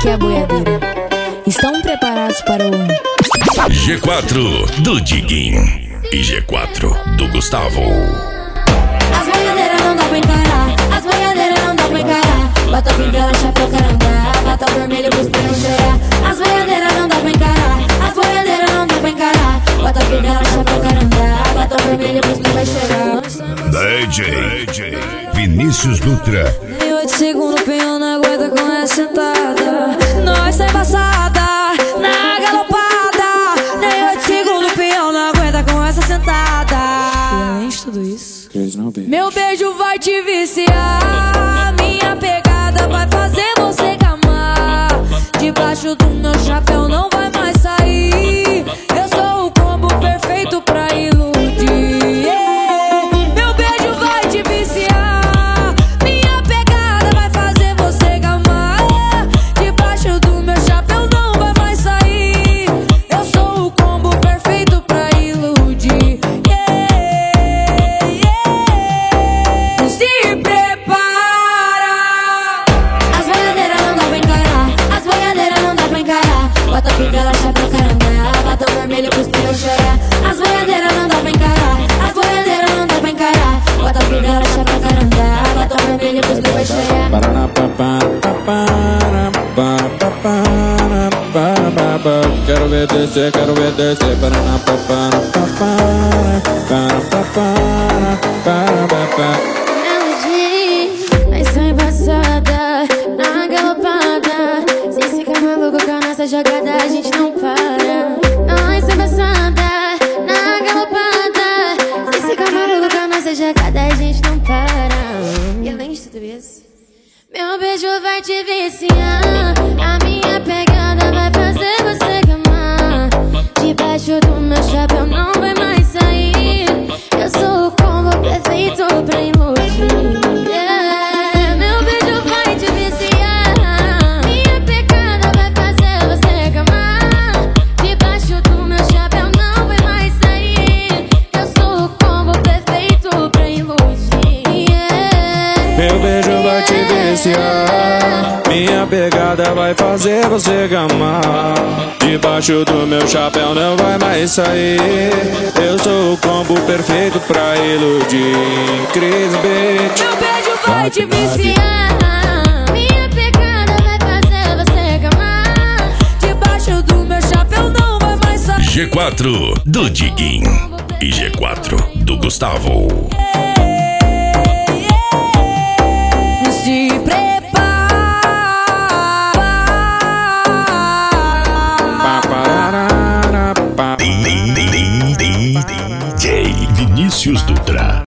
aqui é a boiadeira. Estão preparados para o G4 do Diguinho e G4 do Gustavo. As boiadeiras não dá pra encarar, as boiadeiras não dá pra encarar. Bota fivela, chapéu, caranga, bota vermelho pros pneus cheirar. As boiadeiras não dá pra encarar, as boiadeiras não dá pra encarar. Bota fivela, chapéu, caranga, bota vermelho pros pneus cheirar. DJ Vinícius Dutra. Nem 8 segundos, o pinhão não aguenta com essa sentada. Nós é embaçada, na galopada. Nem 8 segundos, o pinhão não aguenta com essa sentada. E além de tudo isso, meu beijo vai te viciar, minha pegada vai fazer você gamar. Debaixo do meu chapéu não vai mais sair. Eu sou o combo perfeito pra iludir. Meu beijo vai te viciar, minha pegada vai fazer você gamar. Debaixo do meu chapéu não vai mais sair. Eu sou o combo perfeito pra iludir. Se prepara. As boiadeiras não dá pra encarar, as boiadeiras não dá pra encarar. Bota fivela, chapéu, caranga, bota vermelho pros pneus cheirar. As boiadeiras não dá pra encarar, as boiadeiras não dá pra encarar. Bota fivela, chapéu, caranga, bota vermelho pros pneus cheirar. Quero ver descer, quero ver descer. Nós tá embaçada, na galopada. Se fica maluco com a nossa jogada, a gente não para. Nós tá embaçada, na galopada. Se fica maluco com a nossa jogada, a gente não para. E além de tudo isso, meu beijo vai te viciar, a minha pegada vai fazer você gamar. Debaixo do meu chapéu não vai mais sair. Eu sou o combo perfeito pra iludir. Meu beijo vai te viciar, minha pegada vai fazer você gamar. Debaixo do meu chapéu não vai mais sair. Eu sou o combo perfeito pra iludir. Meu beijo vai te viciar, minha pegada vai fazer você gamar. Debaixo do meu chapéu não vai mais sair. Eu sou o combo perfeito pra iludir. Cris Beat. Meu beijo vai te viciar, minha pegada vai fazer você gamar. Debaixo do meu chapéu não vai mais sair. G4 do Diguinho e G4 do Gustavo. Se prepara. DJ Vinícius Dutra.